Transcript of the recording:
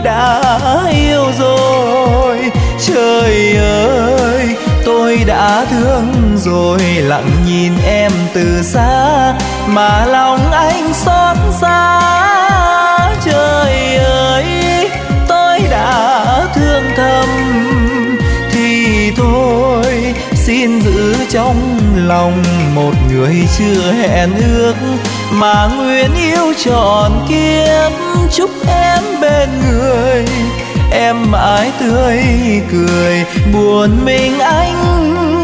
đã yêu rồi. Trời ơi, tôi đã thương rồi, lặng nhìn em từ xa mà lòng anh xót xa. Trời ơi, tôi đã thương thầm thì thôi, xin giữ trong lòng một người chưa hẹn ước mà nguyện yêu trọn kiếp. Chúc em bên người em mãi tươi cười, buồn mình anh